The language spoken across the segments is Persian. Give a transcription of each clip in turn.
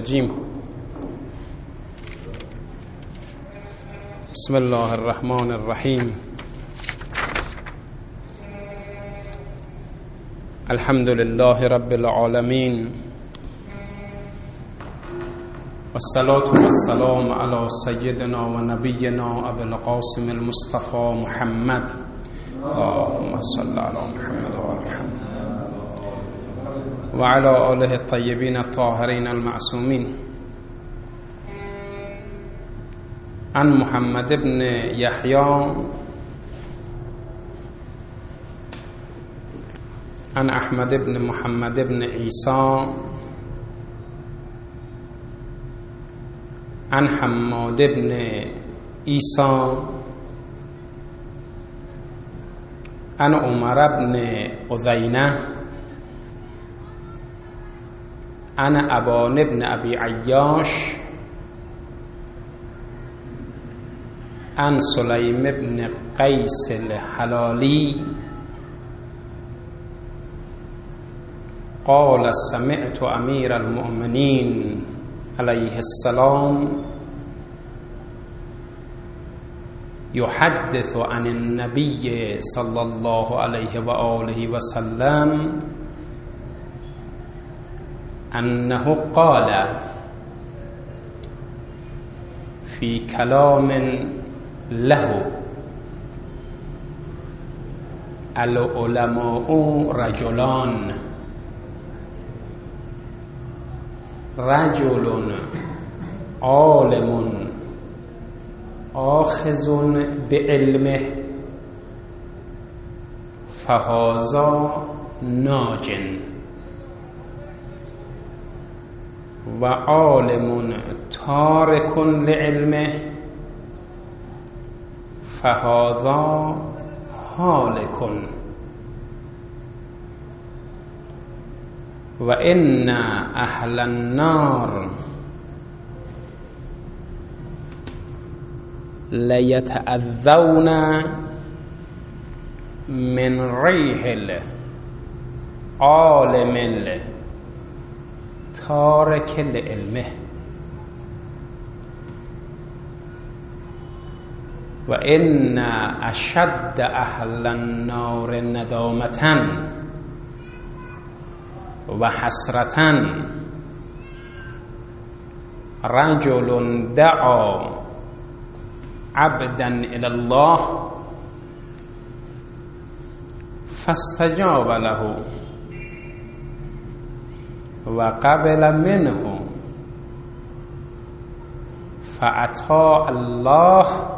الرجيم بسم الله الرحمن الرحيم الحمد لله رب العالمين والصلاة والسلام على سيدنا ونبينا أبي القاسم المصطفى محمد اللهم صل على محمد وعلى محمد وعلى آله الطيبين الطاهرين المعصومين عن محمد بن يحيى عن أحمد بن محمد بن عيسى عن حماد بن عيسى عن عمر بن أذينة عن أبان بن أبي عياش عن سليم بن قيس الحلالي قال سمعت أمير المؤمنين عليه السلام يحدث عن النبي صلى الله عليه وآله وسلم أنه قال في كلام له العلماء رجلان رجل عالم آخذ بعلمه فهذا ناج وعالم تارك لعلمه فهذا هالك وإن أهل النار ليتأذون من ريح العالم تارك لعلمه وإن أشد أهل النار ندامة وحسرة رجل دعا عبدا إلى الله فاستجاب له وقبل منه فأطاع الله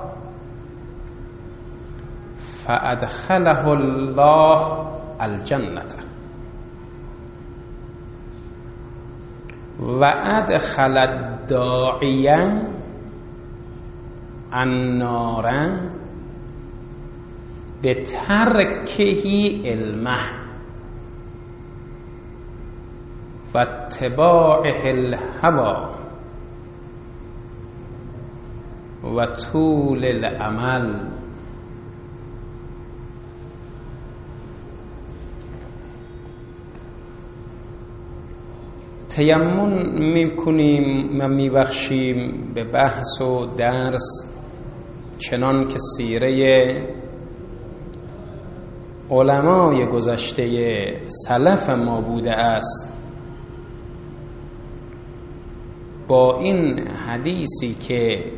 فأدخله الله الجنة وأدخل الداعية النار بتركه علمه واتباعه الهوى وطول الأمل تیمم میکنیم و میبخشیم به بحث و درس چنان که سیره علمای گذشته سلف ما بوده است با این حدیثی که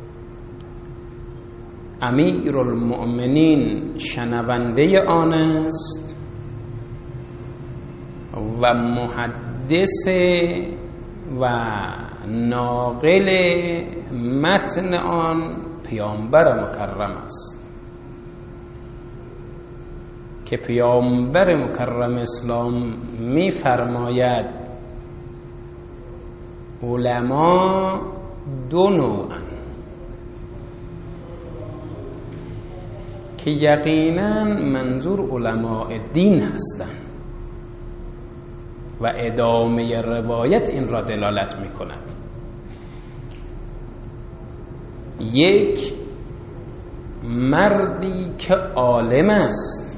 امیر المؤمنین شنونده آن است و محدث و ناقل متن آن پیامبر مکرم است که پیامبر مکرم اسلام می فرماید علما دو نوعن که یقینا منظور علماء دین هستند و ادامه روایت این را دلالت می کند. یک مردی که عالم است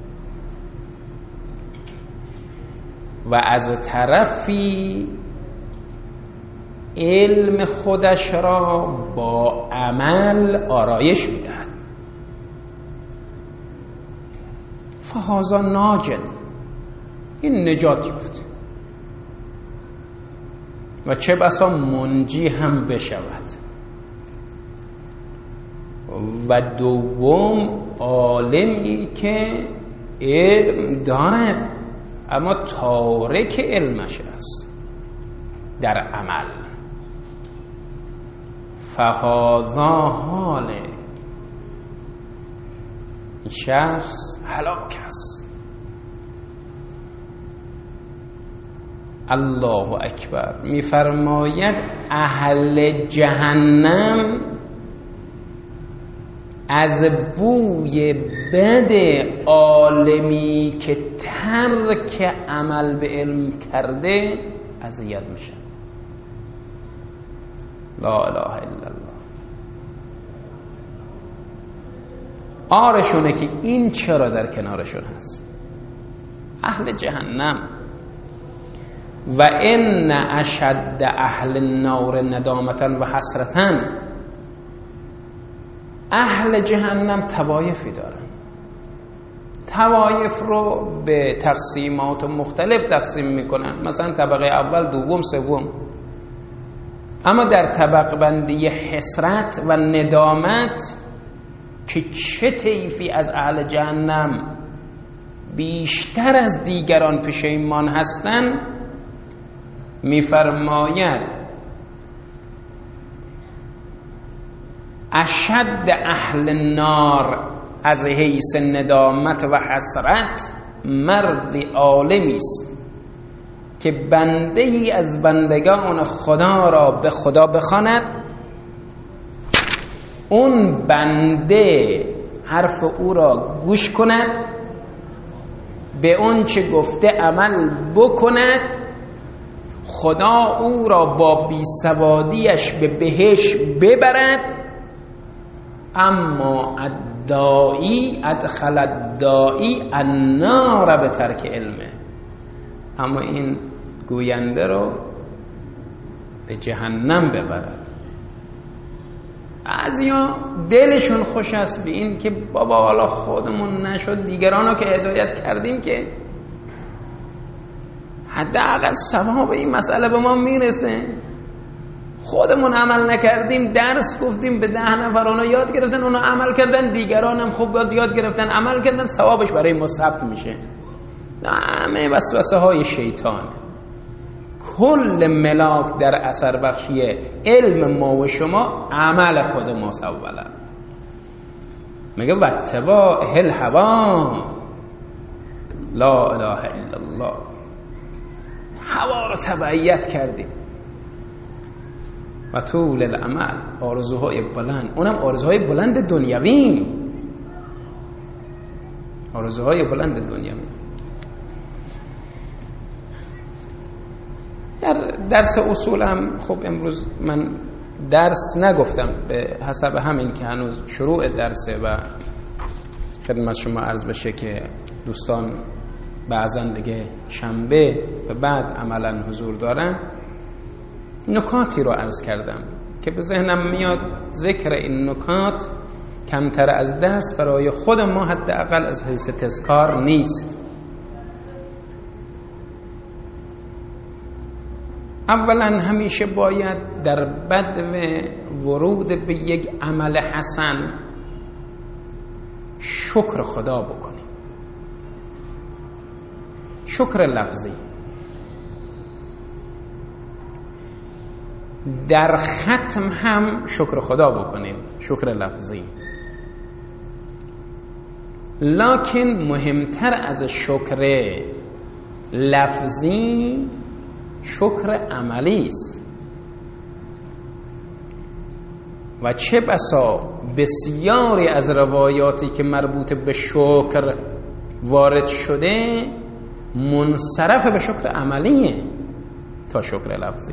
و از طرفی علم خودش را با عمل آرایش می‌دهد. فهذا ناج، این نجات یافت و چه بسا منجی هم بشود. و دوم عالمی که علم دارد اما تارک علمش است در عمل. فهذا حال این شخص هلاک است. الله اکبر. میفرماید اهل جهنم از بوی بد عالمی که ترک عمل به علم کرده اذیت میشه. لا اله الا الله. آرشونه که این چرا در کنارشون هست؟ اهل جهنم. و ان اشد اهل النار ندامتا و حسرتا. اهل جهنم طوایفی دارن. طوایف رو به تقسیمات مختلف تقسیم میکنن، مثلا طبقه اول، دوم، سوم. اما در طبقه بندی حسرت و ندامت که چه طیفی از اهل جهنم بیشتر از دیگران پشیمان هستند، میفرماید اشد اهل النار از حیث ندامت و حسرت مرد عالمی است که بنده ای از بندگان خدا را به خدا بخواند، اون بنده حرف او را گوش کند، به اون چه گفته عمل بکند، خدا او را با بیسوادیش به بهشت ببرد. اما الداعی ادخل الداعی النار به ترک علمه. اما این گوینده رو به جهنم ببرد. بعضیا دلشون خوش است به این که بابا حالا خودمون نشد دیگرانو که هدایت کردیم که حداقل ثواب این مسئله به ما میرسه. خودمون عمل نکردیم، درس گفتیم به 10 نفر، اونا یاد گرفتن، اونا عمل کردن، دیگران هم خوب یاد گرفتن عمل کردن، ثوابش برای ما ثبت میشه. همه وسوسه های شیطانه. کل ملاک در اثر بخشی علم ما و شما عمل خود ماست. اولا میگه واتباع الهوا، لا اله الا الله. هوا رو تبعیت کردیم. و طول الامل، آرزوهای بلند، اونم آرزوهای بلند دنیوی، آرزوهای بلند دنیوی. در درس اصولم خب امروز من درس نگفتم به حسب همین که هنوز شروع درسه و خدمت شما عرض بشه که دوستان بعضن دیگه شنبه و بعد عملا حضور دارن. نکاتی رو عرض کردم که به ذهنم میاد ذکر این نکات کمتر از درس برای خود ما حداقل از حیث تذکار نیست. اولا همیشه باید در بدو ورود به یک عمل حسن شکر خدا بکنیم. شکر لفظی. در ختم هم شکر خدا بکنیم، شکر لفظی. لکن مهمتر از شکر لفظی شکر عملی است. و چه بسا بسیاری از روایاتی که مربوط به شکر وارد شده منصرف به شکر عملیه تا شکر لفظی.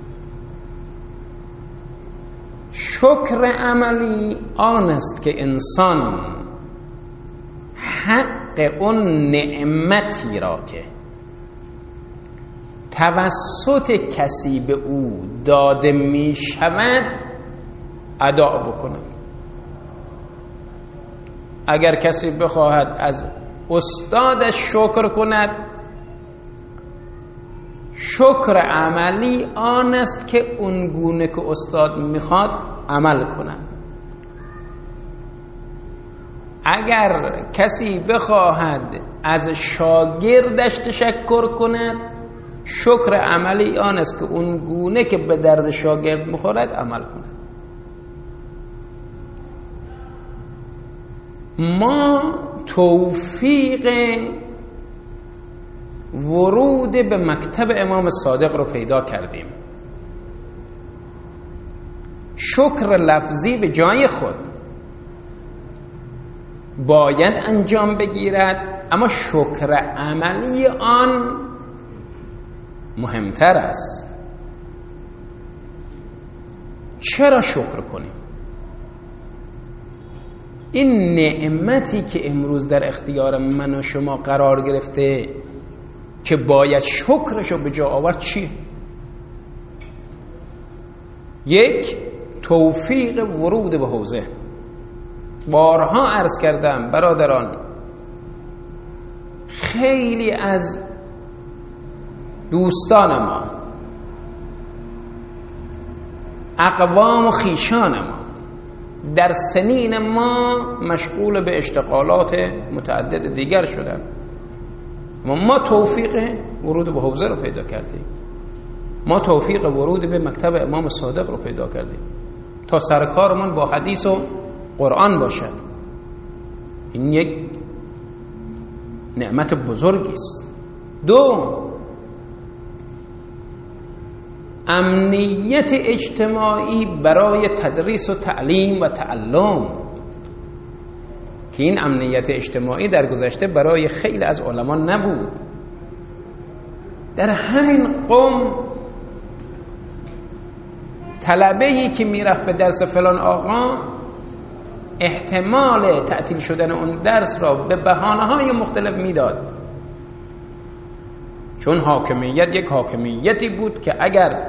شکر عملی آن است که انسان حق اون نعمتی را که توسط کسی به او داده می شود ادا بکنند. اگر کسی بخواهد از استادش شکر کند، شکر عملی آن است که اون گونه که استاد میخواد عمل کند. اگر کسی بخواهد از شاگردش تشکر کند، شکر عملی آن است که اون گونه که به درد شاگرد میخورد عمل کند. ما توفیق ورود به مکتب امام صادق رو پیدا کردیم. شکر لفظی به جای خود باید انجام بگیرد، اما شکر عملی آن مهمتر است. چرا شکر کنیم؟ این نعمتی که امروز در اختیار من و شما قرار گرفته که باید شکرشو به جا آورد چیه؟ یک، توفیق ورود به حوزه. بارها عرض کردم برادران، خیلی از دوستان ما، اقوام و خیشان ما در سنین ما مشغول به اشتغالات متعدد دیگر شدن، ما توفیق ورود به حوزه رو پیدا کردیم. ما توفیق ورود به مکتب امام صادق رو پیدا کردیم تا سرکارمون با حدیث و قرآن باشد. این یک نعمت بزرگی است. دو، امنیت اجتماعی برای تدریس و تعلیم و تعلم، که این امنیت اجتماعی در گذشته برای خیلی از علما نبود. در همین قوم طلبه‌ای که میرفت به درس فلان آقا، احتمال تعطیل شدن اون درس را به بهانه‌های مختلف میداد، چون حاکمیت یک حاکمیتی بود که اگر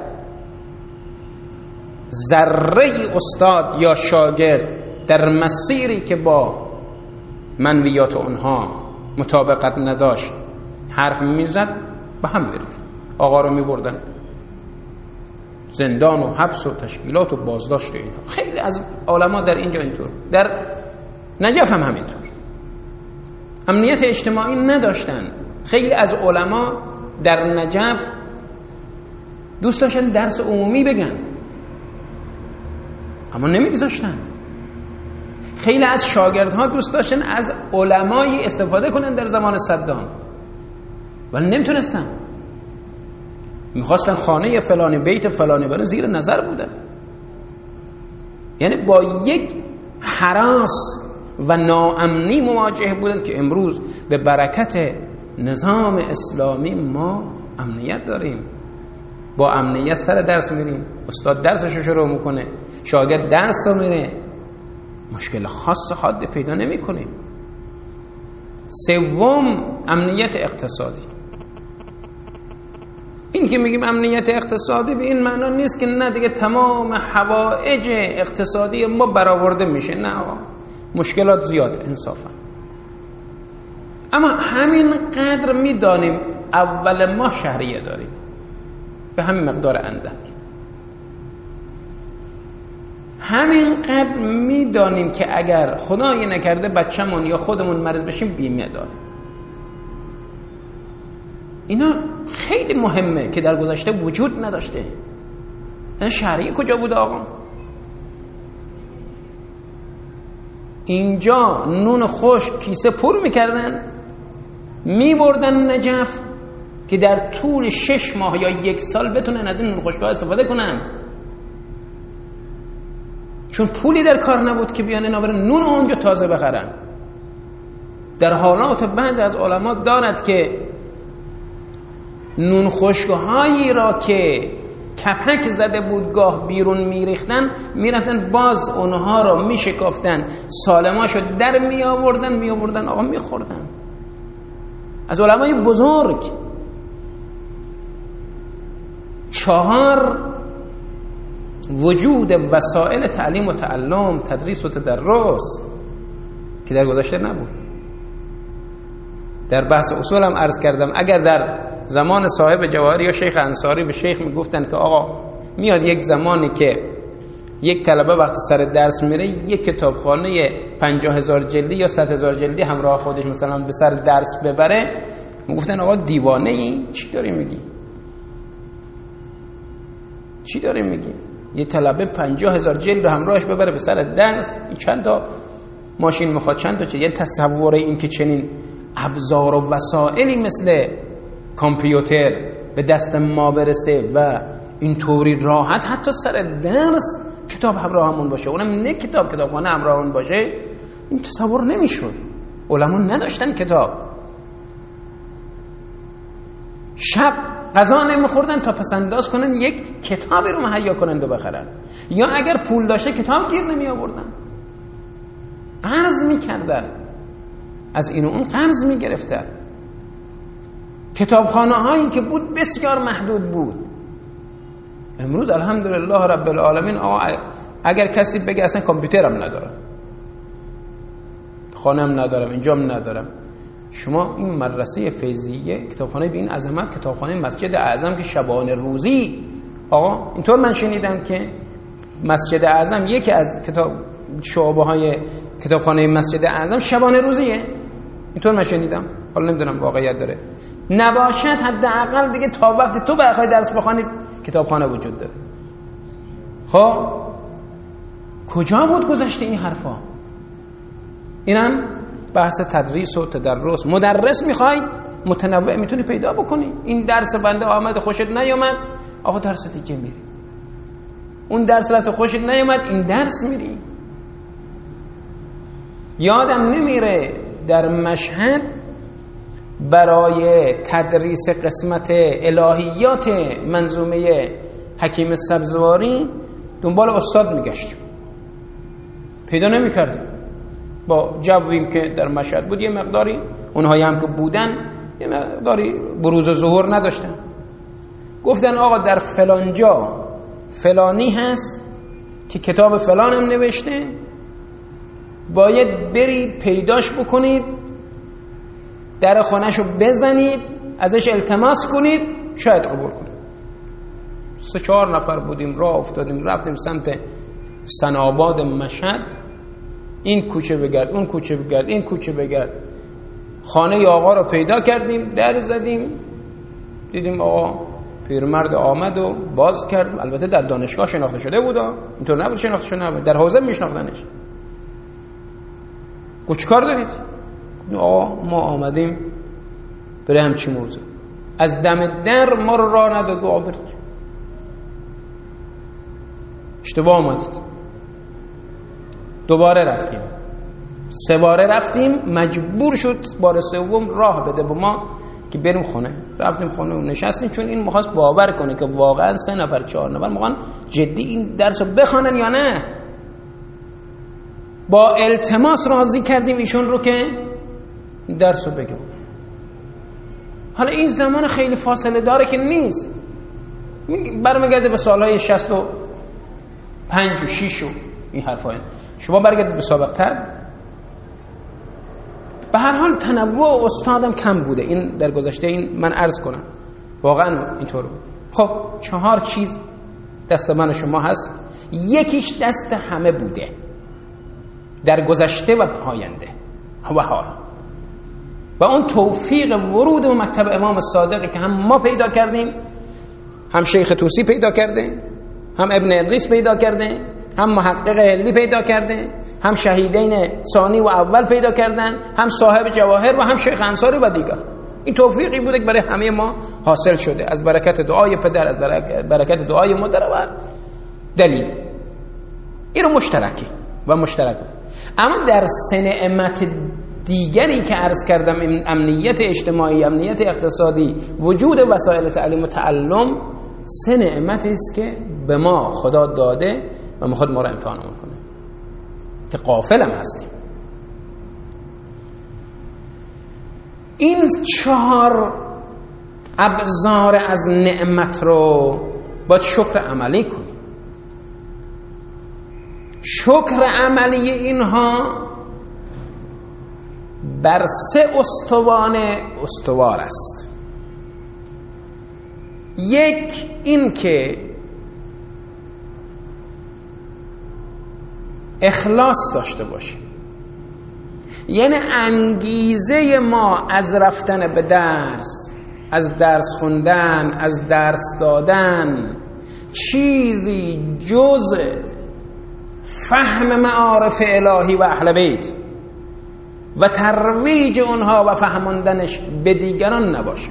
ذره استاد یا شاگرد در مسیری که با منویات اونها مطابقت نداشت حرف میزد، به هم می‌ریخت. آقا رو میبردن زندان و حبس و تشکیلات و بازداشت. اینها خیلی از علما در اینجا اینطور، در نجف هم همینطور امنیت اجتماعی نداشتن. خیلی از علما در نجف دوست داشتن درس عمومی بگن اما نمیگذاشتن. خیلی از شاگردها دوست داشتن از علمایی استفاده کنن در زمان صدام ولی نمیتونستن. میخواستن خانه فلانی، بیت فلانی برای زیر نظر بودن. یعنی با یک هراس و ناامنی مواجه بودن که امروز به برکت نظام اسلامی ما امنیت داریم. با امنیت سر درس میریم، استاد درسشو شروع میکنه، شاگرد درس رو میره، مشکل خاص حاد پیدا نمی کنیم. سوم، امنیت اقتصادی. این که میگیم امنیت اقتصادی به این معنا نیست که نه دیگه تمام حوائج اقتصادی ما برآورده میشه، نه، مشکلات زیاد انصافا. اما همین قدر میدانیم اول ما شهریه داریم به همین مقدار اندک. همین قدر میدانیم که اگر خدای نکرده بچه‌مون یا خودمون مریض بشیم بیمه داریم. اینا خیلی مهمه که در گذشته وجود نداشته. این شهریه کجا بود آقا؟ اینجا نون خشک کیسه پر میکردن میبردن نجف که در طول 6 ماه یا 1 سال بتونن از این نون خشک‌ها استفاده کنن، چون پولی در کار نبود که بیان اینا برن نون اونجا تازه بخرن. در حالات بعضی از علما دارد که نون خشک‌هایی را که کپک زده بود گاه بیرون میریختن، میرفتن باز اونها را میشکافتن، سالماشو در میآوردن آقا میخوردن. از علمای بزرگ 4 وجود وسایل تعلیم و تعلم، تدریس و تدرس که در گذشته نبود. در بحث اصول هم عرض کردم اگر در زمان صاحب جواهر یا شیخ انصاری به شیخ میگفتن که آقا میاد یک زمانی که یک طلبه وقتی سر درس میره یک کتابخانه 50,000 جلدی یا 100,000 جلدی همراه خودش مثلا به سر درس ببره، میگفتن آقا دیوانه ای، چی داری میگی؟ چی داری میگی؟ یه طلبه 50,000 جلد رو همراهش ببره به سر درس، این چند تا ماشین میخواد، چند تا چه؟ یه تصور این که چنین ابزار و وسایلی مثل کامپیوتر به دست ما برسه و اینطوری راحت حتی سر درس کتاب همراهمون باشه، اونم نه کتابخانه همراهمون باشه، این تصور نمیشد. علما نداشتن کتاب. شب غذا نمیخوردن تا پس انداز کنن یک کتابی رو مهیا کنند و بخرن، یا اگر پول داشته کتاب گیر نمی آوردن، قرض میکردن، از این و اون قرض میگرفتن. کتابخانه هایی که بود بسیار محدود بود. امروز الحمدلله رب العالمین اگر کسی بگه اصلا کامپیوترم ندارم، خانم ندارم، اینجام ندارم، شما این مدرسه فیضیه کتابخانه به این عظمت، کتابخانه مسجد اعظم که شبانه روزی، آقا اینطور من شنیدم که مسجد اعظم یکی از کتاب شعبه های کتابخانه مسجد اعظم شبانه روزیه، اینطور من شنیدم، حالا نمیدونم واقعیت داره نباشد، حداقل دیگه تا وقتی تو بخوای درس بخونی کتابخانه وجود داره. خب کجا بود گذشته این حرفا؟ اینم بحث تدریس و تدرس. مدرس میخوای متنوع میتونی پیدا بکنی. این درس بنده آمد خوشت نیامد، آقا درس دیگه میری. اون درس رفت خوشت نیامد، این درس میری. یادم نمیره در مشهد برای تدریس قسمت الهیات منظومه حکیم سبزواری دنبال استاد میگشتیم، پیدا نمیکردیم. با جویم که در مشهد بود یه مقداری، اونهایی هم که بودن یه مقداری بروز و ظهور نداشتن. گفتن آقا در فلان جا فلانی هست که کتاب فلان هم نوشته، باید برید پیداش بکنید، در خانهشو بزنید، ازش التماس کنید، شاید قبول کنید. 3-4 نفر بودیم، راه افتادیم، رفتیم سمت سناباد مشهد، این کوچه بگرد، اون کوچه بگرد، این کوچه بگرد، خانه آقا رو پیدا کردیم، در زدیم، دیدیم آقا پیرمرد آمد و باز کرد. البته در دانشگاه شناخته شده بود، اینطور نبود شناخته شده نبود، در حوزه میشناختنش. چه کار دارید؟ آقا ما آمدیم برای همچی موضوع. از دم در ما رو راه نداد و برید. اشتباه آمدید. دوباره رفتیم، 3 باره رفتیم، مجبور شد بار سوم راه بده به ما که بریم خونه. رفتیم خونه و نشستیم، چون این می‌خواست باور کنه که واقعا 3 نفر 4 نفر می‌خوان جدی این درس رو بخونن یا نه. با التماس راضی کردیم ایشون رو که درس رو بگم. حالا این زمان خیلی فاصله داره که نیست، برمیگرده به سالهای 65 و 6 و این حرفا. شما برگردید به سابق‌تر. به هر حال تنوع استادم کم بوده، این در گذشته، این من عرض کنم واقعا اینطور بود. خب 4 چیز دست من و شما هست، یکیش دست همه بوده در گذشته و آینده و حال، و اون توفیق ورود به مکتب امام صادقی که هم ما پیدا کردیم، هم شیخ طوسی پیدا کرده، هم ابن ادریس پیدا کرده، هم محقق هلی پیدا کرده، هم شهیدین ثانی و اول پیدا کردن، هم صاحب جواهر و هم شیخ انصاری و دیگر. این توفیقی بوده که برای همه ما حاصل شده از برکت دعای پدر، از برکت دعای مادر و دلیل. این رو مشترکی و مشترک. اما در 3 نعمت دیگری که عرض کردم، امنیت اجتماعی، امنیت اقتصادی، وجود وسایل تعلیم و تعلم، 3 نعمتی است که به ما خدا داده و میخواد ما را امتحان کنه که غافل هم هستیم. این 4 ابزار از نعمت رو باید شکر عملی کنیم. شکر عملی اینها بر 3 استوانه استوار است. یک، این که اخلاص داشته باشیم، یعنی انگیزه ما از رفتن به درس، از درس خوندن، از درس دادن چیزی جز فهم معارف الهی و اهل بیت و ترویج اونها و فهماندنش به دیگران نباشه.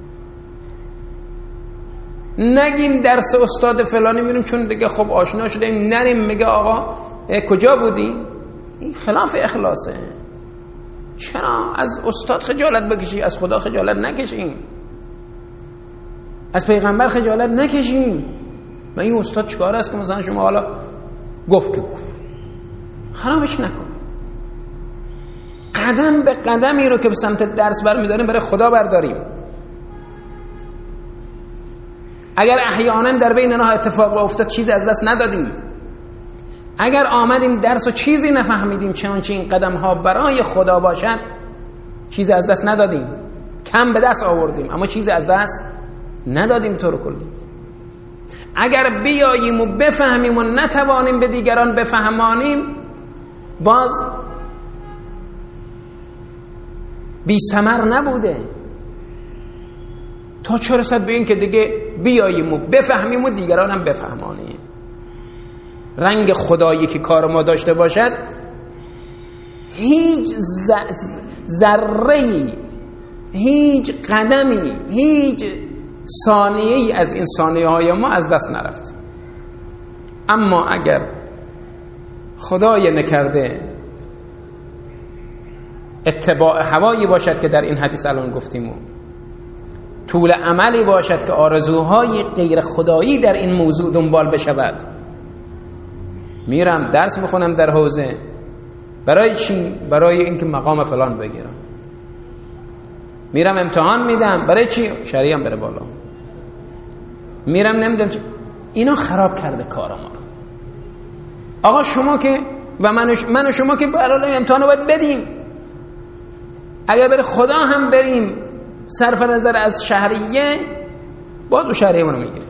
نگیم درس استاد فلانی میریم چون دیگه خب آشنا شدیم، نریم میگه آقا کجا بودی؟ این خلاف اخلاصه. چرا از استاد خجالت بکشی، از خدا خجالت نکشیم، از پیغمبر خجالت نکشیم؟ و این استاد چیکار است که مثلا شما حالا گفت که گفت، خرابش نکن. قدم به قدمی رو که به سمت درس برمیداریم برای خدا برداریم. اگر احیانا در بین اینها اتفاق افتاد چیزی از دست ندادیم، اگر آمدیم درس و چیزی نفهمیدیم چنانچه این قدم ها برای خدا باشد چیزی از دست ندادیم، کم به دست آوردیم اما چیزی از دست ندادیم. طور کلی اگر بیاییم و بفهمیم و نتوانیم به دیگران بفهمانیم باز بی ثمر نبوده. تا چه رسد به این که دیگه بیاییم و بفهمیم و دیگران هم بفهمانیم. رنگ خدایی که کار ما داشته باشد هیچ ذره‌ای، هیچ قدمی، هیچ ثانیه‌ای از این ثانیه‌های ما از دست نرفت. اما اگر خدای نکرده اتباع هوایی باشد که در این حدیث الان گفتیم، طول عملی باشد که آرزوهای غیر خدایی در این موضوع دنبال بشود، میرم درس میخونم در حوزه، برای چی؟ برای اینکه مقام فلان بگیرم. میرم امتحان میدم، برای چی؟ شریعم بره بالا. میرم نمیدم چی. اینا خراب کرده کار ما. آقا شما که و من و شما که برای امتحان رو باید بدیم، اگر بره خدا هم بریم صرف نظر از شهریه باز و شهریه منو میگیره.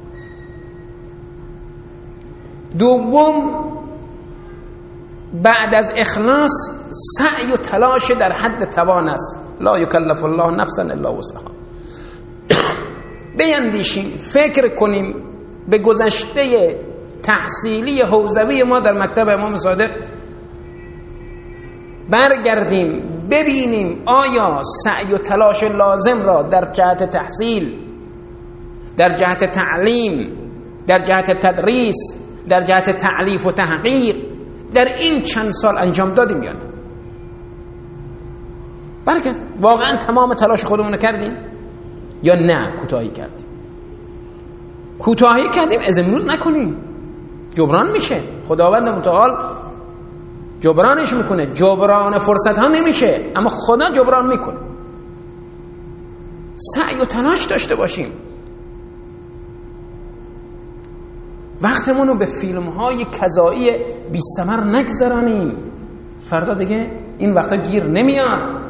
دوم، بعد از اخلاص سعی و تلاش در حد توان است. لا یکلف الله نفسا الا وسعها. بیندیشیم، فکر کنیم به گذشته تحصیلی حوزوی ما در مکتب امام صادق، برگردیم ببینیم آیا سعی و تلاش لازم را در جهت تحصیل، در جهت تعلیم، در جهت تدریس، در جهت تعلیف و تحقیق در این چند سال انجام دادیم یا نه؟ برگرد واقعا تمام تلاش خودمون کردیم یا نه کوتاهی کردیم؟ کوتاهی کردیم از امروز نکنیم، جبران میشه، خداوند متعال جبرانش میکنه. جبران فرصت ها نمیشه اما خدا جبران میکنه. سعی و تلاش داشته باشیم، وقتمون رو به فیلم های کذایی بی ثمر نگذرانیم. فردا دیگه این وقتا گیر نمیاد.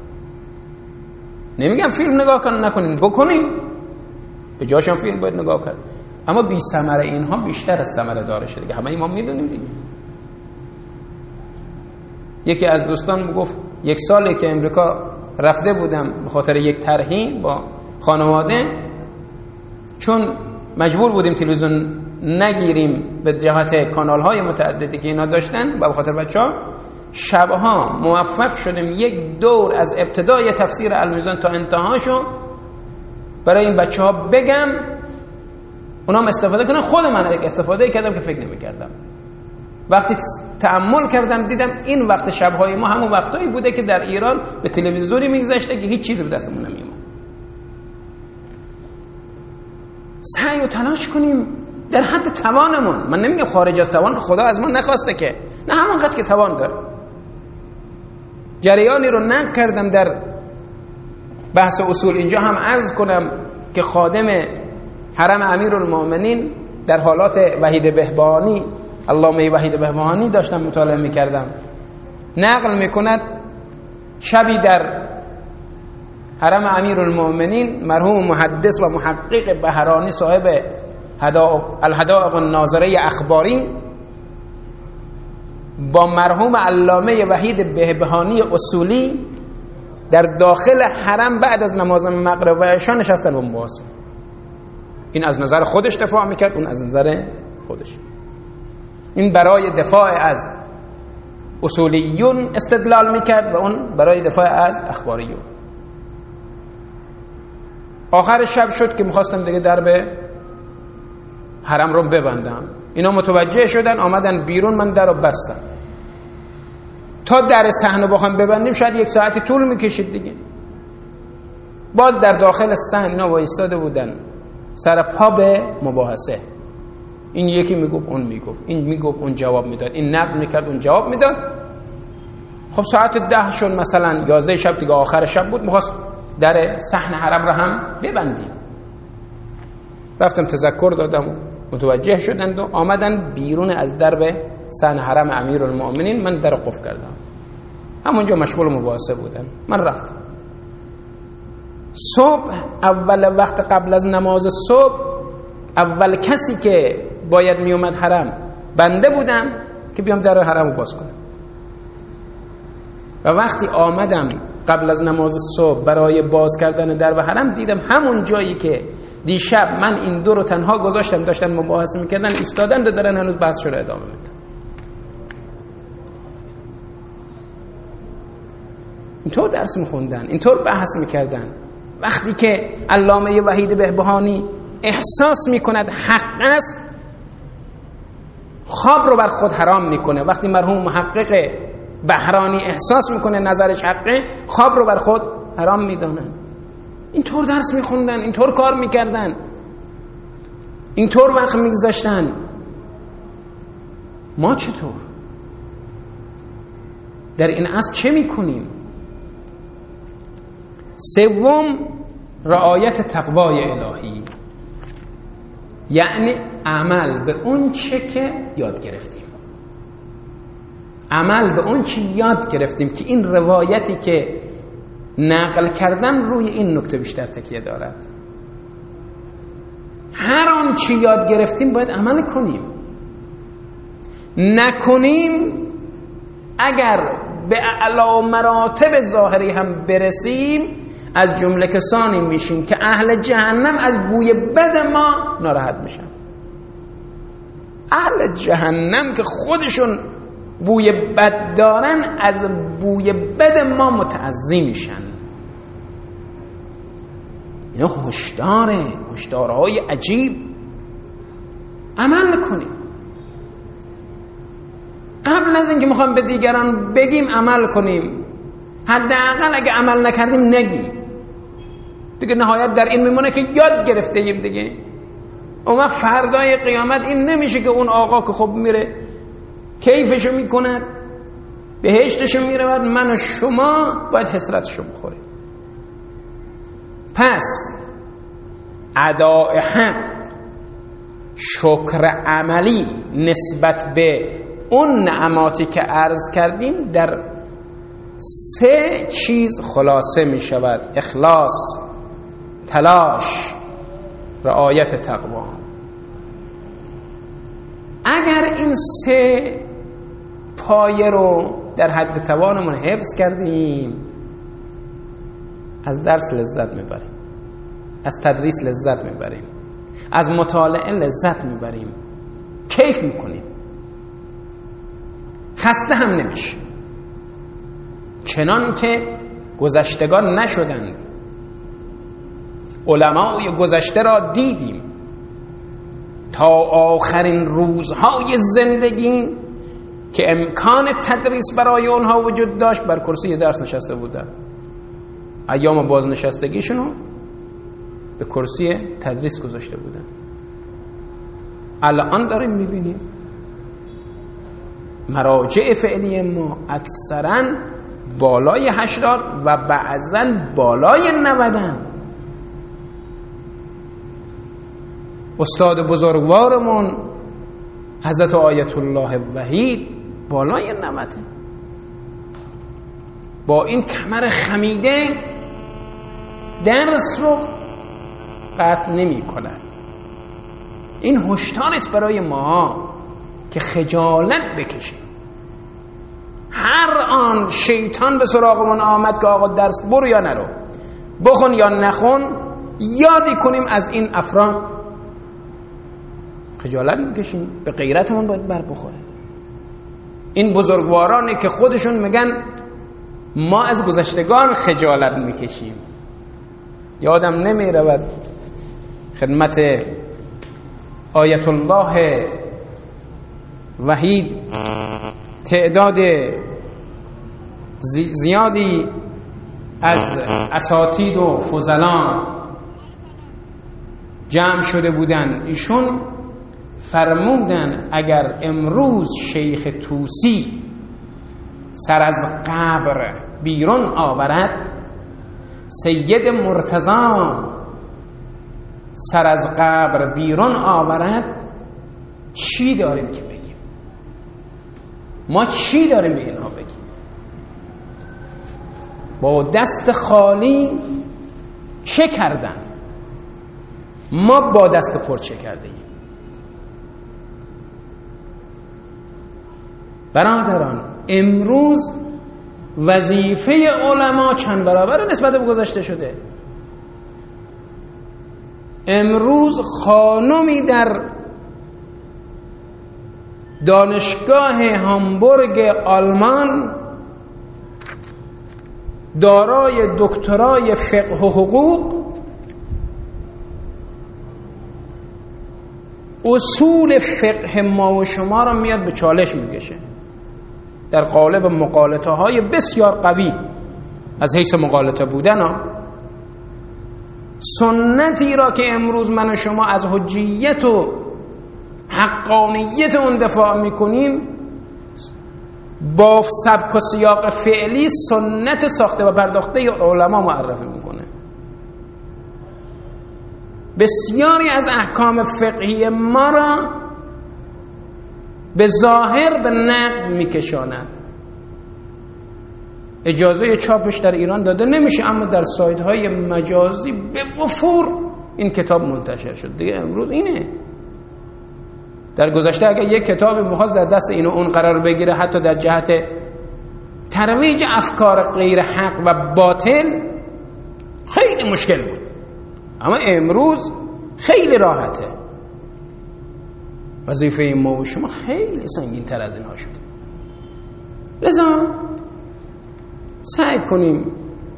نمیگم فیلم نگاه نکنین، بکنین، به جاشم فیلم باید نگاه کرد، اما بی ثمر اینها بیشتر از ثمره دارش دیگه. همه ما میدونیم دیگه. یکی از دوستان میگفت 1 ساله که امریکا رفته بودم به خاطر یک طرحی با خانواده، چون مجبور بودیم تلویزیون نگیریم به جهت کانال‌های متعددی که اینا داشتن و به خاطر بچه‌ها، شبها موفق شدیم 1 دور از ابتدای تفسیر المیزان تا انتهاشو برای این بچه‌ها بگم، اونا هم استفاده کنن. خود من استفاده کردم که فکر نمی‌کردم. وقتی تأمل کردم دیدم این وقت شب‌های ما همون وقتایی بوده که در ایران به تلویزیونی میگذشته که هیچ چیزی به دستمون نمیومد. سعی و تلاش کنیم در حد توانمون. من نمیگم خارج از توان که خدا از ما نخواسته که، نه، همونقدر که توان داره. جریانی رو نقل کردم در بحث اصول، اینجا هم عرض کنم که خادم حرم امیرالمومنین در حالات وحید بهبانی علامه وحید بهبهانی داشتم مطالعه میکردم، نقل میکند شبی در حرم امیرالمؤمنین مرحوم محدث و محقق بهرانی صاحب الحدائق الناظره اخباری با مرحوم علامه وحید بهبهانی اصولی در داخل حرم بعد از نماز مغرب و عشا نشستن و مباحثه. این از نظر خودش دفاع میکرد، اون از نظر خودش. این برای دفاع از اصولیون استدلال میکرد و اون برای دفاع از اخباریون. آخر شب شد که میخواستم دیگه درب حرم رو ببندم، اینا متوجه شدن آمدن بیرون، من در رو بستم. تا در صحن رو بخوام ببندیم شاید 1 ساعتی طول میکشید دیگه. باز در داخل صحن اینا وایستاده بودن سر پا به مباحثه، این یکی میگفت اون میگفت، این میگفت اون جواب میداد، این نقد میکرد اون جواب میداد. خب ساعت 10 شد مثلا 11 شب دیگه، آخر شب بود، میخواست در صحن حرم رو هم ببندیم. رفتم تذکر دادم، متوجه شدند و آمدن بیرون از درب صحن حرم امیرالمؤمنین. من در قفل کردم، همونجا مشغول مباحثه بودن. من رفتم صبح، اول وقت قبل از نماز صبح، اول کسی که باید می اومد حرم بنده بودم که بیام در حرم رو باز کنم. و وقتی آمدم قبل از نماز صبح برای باز کردن در حرم، دیدم همون جایی که دیشب من این دو رو تنها گذاشتم داشتن مباحثه میکردن، ایستادن و دارن هنوز بحث رو ادامه میدن. اینطور درس میخوندن، اینطور بحث میکردن. وقتی که علامه وحید بهبهانی احساس میکند حق است، خواب رو بر خود حرام میکنه. وقتی مرحوم محقق بهرانی احساس میکنه نظرش حقه، خواب رو بر خود حرام میدانن. اینطور درس میخوندن، اینطور کار میکردن، اینطور وقت میگذاشتن. ما چطور؟ در این عصر چه میکنیم؟ سوم، رعایت تقوای الهی، یعنی عمل به اون چه که یاد گرفتیم. عمل به اون چی یاد گرفتیم که این روایتی که نقل کردن روی این نکته بیشتر تکیه دارد. هر آن چی یاد گرفتیم باید عمل کنیم. نکنیم، اگر به اعلی مراتب ظاهری هم برسیم، از جمله کسانی میشیم که اهل جهنم از بوی بد ما ناراحت میشن. اهل جهنم که خودشون بوی بد دارن، از بوی بد ما متعظی میشن. اینا هشدارهای عجیب. عمل کنیم. قبل از اینکه میخوام به دیگران بگیم عمل کنیم. حداقل اگه عمل نکردیم نگیم. دیگه نهایت در این میمونه که یاد گرفته ایم دیگه. اما فردای قیامت این نمیشه که اون آقا که خب میره کیفشو میکند، بهشتشو میرود، من و شما باید حسرتشو بخوریم. پس اداء حق، شکر عملی نسبت به اون نعماتی که عرض کردیم در 3 چیز خلاصه می شود: اخلاص، تلاش، رعایت تقوا. اگر این 3 پایه رو در حد توانمون حفظ کردیم، از درس لذت میبریم، از تدریس لذت میبریم، از مطالعه لذت میبریم، کیف میکنیم، خسته هم نمیشیم. چنان که گذشتگان نشدند. علمای گذشته را دیدیم تا آخرین روزهای زندگی که امکان تدریس برای اونها وجود داشت، بر کرسی درس نشسته بودن. ایام بازنشستگیشونو به کرسی تدریس گذاشته بودن. الان داریم میبینیم مراجع فعلی ما اکثرا بالای 80 و بعضا بالای 90. استاد بزرگوارمون حضرت آیت الله وحید بالای نمته، با این کمر خمیده درس رو قطع نمی کند. این هشدار است برای ما که خجالت بکشیم. هر آن شیطان به سراغمون آمد که آقا درس برو یا نرو، بخون یا نخون، یادی کنیم از این افراد، خجالت میکشیم، به غیرتمون باید بر بخوره. این بزرگوارانی که خودشون میگن ما از گذشتگان خجالت میکشیم، یادم نمیرود خدمت آیت الله وحید تعداد زیادی از اساتید و فضلان جمع شده بودند. ایشون فرمودن اگر امروز شیخ طوسی سر از قبر بیرون آورد، سید مرتضی سر از قبر بیرون آورد، چی داریم که بگیم؟ ما چی داریم به اینها بگیم؟ با دست خالی چه کردن؟ ما با دست پر چه کرده ایم؟ برادران، امروز وظیفه علما چند برابر نسبت به گذشته شده. امروز خانمی در دانشگاه هامبورگ آلمان دارای دکترای فقه و حقوق اصول فقه ما و شما را میاد به چالش میکشه در قالب مغالطه های بسیار قوی از حیث مغالطه بودن سنتی را که امروز من و شما از حجیت و حقانیت اون دفاع میکنیم با سبک و سیاق فعلی سنت ساخته و پرداخته علما معرفی میکنه. بسیاری از احکام فقهی ما را به ظاهر به نقد میکشاند. اجازه چاپش در ایران داده نمیشه، اما در سایت‌های مجازی به وفور این کتاب منتشر شد. دیگه امروز اینه. در گذشته اگر یک کتابی می‌خواست در دست این و اون قرار بگیره، حتی در جهت ترویج افکار غیر حق و باطل، خیلی مشکل بود. اما امروز خیلی راحته. وظیفه ما و شما خیلی سنگین تر از اینها شده. لذا سعی کنیم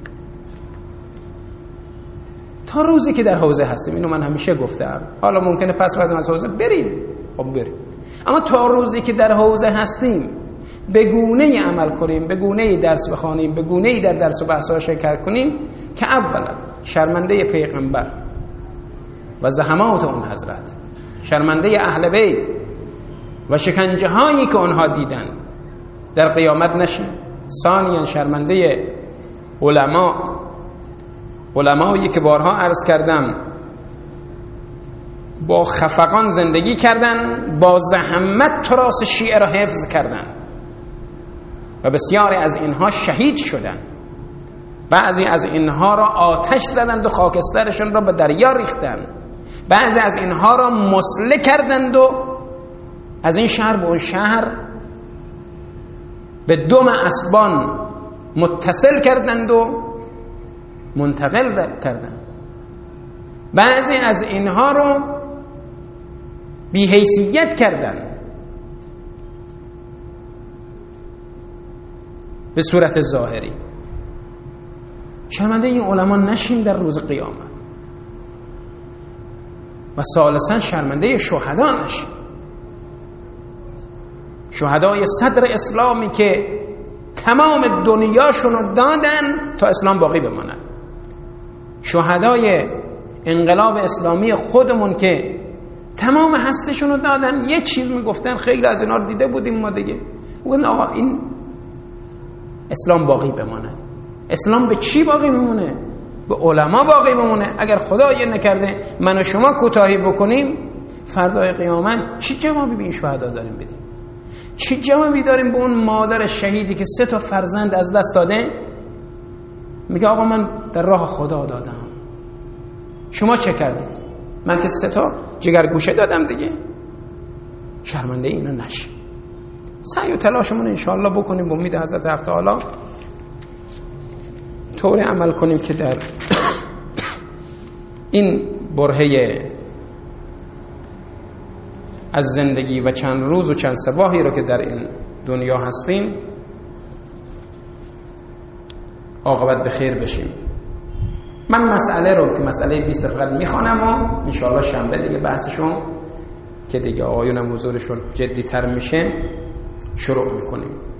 تا روزی که در حوزه هستیم، اینو من همیشه گفتم، حالا ممکنه پس بعد از حوزه بریم، خب بریم، اما تا روزی که در حوزه هستیم به گونه‌ای عمل کنیم، به گونه‌ای درس بخوانیم، به گونه‌ای در درس و بحث‌ها شرکت کنیم که اولا شرمنده پیغمبر و زحمات اون حضرت، شرمنده اهل بیت و شکنجه هایی که اونها دیدن در قیامت نشیم. ثانیاً شرمنده علمایی که بارها عرض کردم با خفقان زندگی کردن، با زحمت تراث شیعه را حفظ کردن و بسیاری از اینها شهید شدن. بعضی از اینها را آتش زدند و خاکسترشون را به دریا ریختند. بعضی از اینها را مسله کردند و از این شهر به اون شهر به دم اسبان متصل کردند و منتقل کردند. بعضی از اینها رو بی‌حیثیت کردند به صورت ظاهری. شرمنده این علما نشیم در روز قیامت. و ثالثاً شرمنده شهدا نشیم، شهدای صدر اسلامی که تمام دنیاشون رو دادن تا اسلام باقی بماند، شهدای انقلاب اسلامی خودمون که تمام هستشون رو دادن. یه چیز میگفتن، خیلی از اینا رو دیده بودیم ما دیگه، اون آقا این اسلام باقی بماند. اسلام به چی باقی میمونه؟ به علما باقی بمونه. اگر خدایی نکرده من و شما کوتاهی بکنیم فردای قیامت چی جوابی به این شهدا داریم بدیم؟ چی جوابی داریم به اون مادر شهیدی که 3 فرزند از دست داده؟ میگه آقا من در راه خدا دادم، شما چه کردید؟ من که 3 جگرگوشه دادم دیگه. شرمنده اینا نشه. سعی و تلاشمون انشاءالله بکنیم با امید حضرت حق تعالی طوری عمل کنیم که در این برهه از زندگی و چند روز و چند صباحی رو که در این دنیا هستیم عاقبت به خیر بشیم. من مسئله رو که مسئله 20 فقط میخوانم و انشاءالله شنبه دیگه بحثشون که دیگه آقایونم حضورشون جدی تر میشه شروع میکنیم.